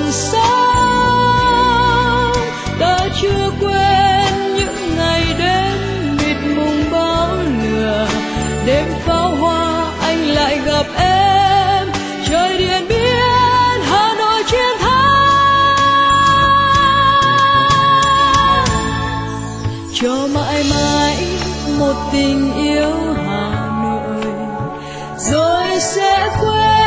sống. Ta chưa quên những ngày đêm mịt mùng bão lửa, đêm pháo hoa anh lại gặp em. Trời Điện Biên, Hà Nội chiến thắng, cho mãi mãi một tình yêu Hà Nội rồi sẽ quên.